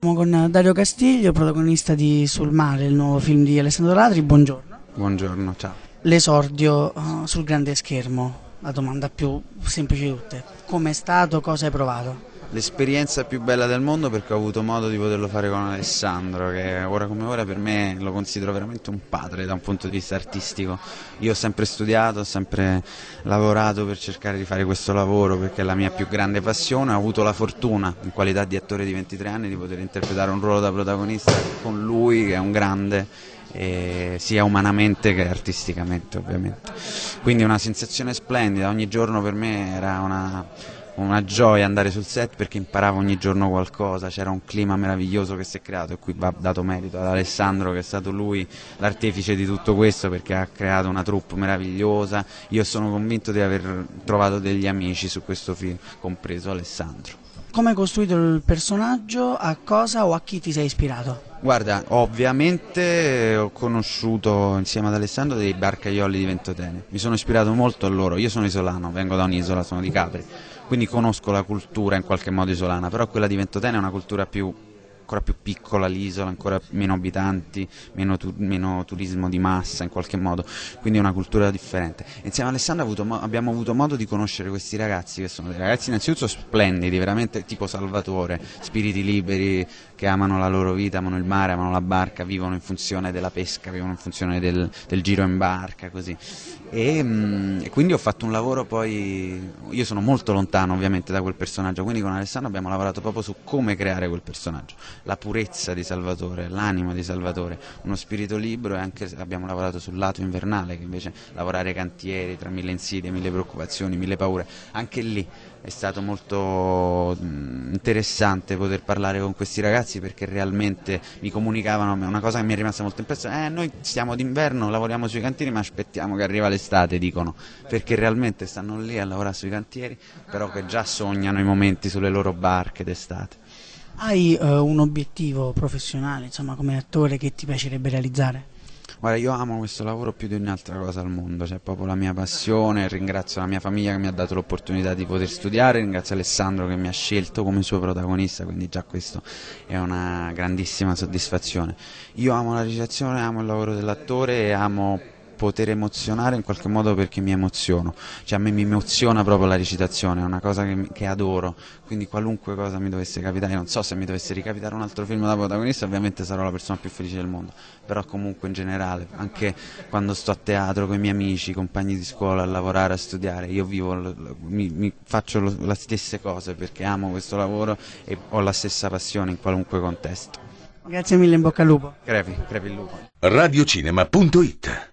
Siamo con Dario Castiglio, protagonista di Sul mare, il nuovo film di Alessandro Ladri. Buongiorno. Buongiorno, ciao. L'esordio sul grande schermo, la domanda più semplice di tutte. Com'è stato, cosa hai provato? L'esperienza più bella del mondo perché ho avuto modo di poterlo fare con Alessandro, che ora come ora per me lo considero veramente un padre da un punto di vista artistico. Io ho sempre studiato, ho sempre lavorato per cercare di fare questo lavoro perché è la mia più grande passione. Ho avuto la fortuna, in qualità di attore di 23 anni, di poter interpretare un ruolo da protagonista con lui, che è un grande, sia umanamente che artisticamente ovviamente. Quindi una sensazione splendida, ogni giorno per me era una gioia andare sul set perché imparavo ogni giorno qualcosa, c'era un clima meraviglioso che si è creato e qui va dato merito ad Alessandro, che è stato lui l'artefice di tutto questo perché ha creato una troupe meravigliosa. Io sono convinto di aver trovato degli amici su questo film, compreso Alessandro. Come hai costruito il personaggio, a cosa o a chi ti sei ispirato? Guarda, ovviamente ho conosciuto insieme ad Alessandro dei barcaioli di Ventotene, mi sono ispirato molto a loro, io sono isolano, vengo da un'isola, sono di Capri, quindi conosco la cultura in qualche modo isolana, però quella di Ventotene è una cultura ancora più piccola, l'isola, ancora meno abitanti, meno turismo di massa in qualche modo, quindi è una cultura differente. Insieme a Alessandro abbiamo avuto modo di conoscere questi ragazzi, che sono dei ragazzi innanzitutto splendidi, veramente tipo Salvatore, spiriti liberi, che amano la loro vita, amano il mare, amano la barca, vivono in funzione della pesca, vivono in funzione del giro in barca, così. E quindi ho fatto un lavoro poi, io sono molto lontano ovviamente da quel personaggio, quindi con Alessandro abbiamo lavorato proprio su come creare quel personaggio, la purezza di Salvatore, l'anima di Salvatore, uno spirito libero, e anche abbiamo lavorato sul lato invernale, che invece lavorare ai cantieri tra mille insidie, mille preoccupazioni, mille paure, anche lì è stato molto interessante poter parlare con questi ragazzi perché realmente mi comunicavano una cosa che mi è rimasta molto impressa: noi stiamo d'inverno, lavoriamo sui cantieri ma aspettiamo che arriva l'estate, dicono, perché realmente stanno lì a lavorare sui cantieri, però che già sognano i momenti sulle loro barche d'estate. Hai un obiettivo professionale, insomma, come attore che ti piacerebbe realizzare? Guarda, io amo questo lavoro più di ogni altra cosa al mondo, c'è proprio la mia passione, ringrazio la mia famiglia che mi ha dato l'opportunità di poter studiare, ringrazio Alessandro che mi ha scelto come suo protagonista, quindi già questo è una grandissima soddisfazione. Io amo la recitazione, amo il lavoro dell'attore e amo poter emozionare in qualche modo perché mi emoziono, cioè a me mi emoziona proprio la recitazione, è una cosa che adoro, quindi qualunque cosa mi dovesse capitare, non so se mi dovesse ricapitare un altro film da protagonista ovviamente sarò la persona più felice del mondo, però comunque in generale, anche quando sto a teatro con i miei amici, compagni di scuola, a lavorare, a studiare, io vivo, mi faccio le stesse cose perché amo questo lavoro e ho la stessa passione in qualunque contesto. Grazie mille, in bocca al lupo. Crepi il lupo. Radiocinema.it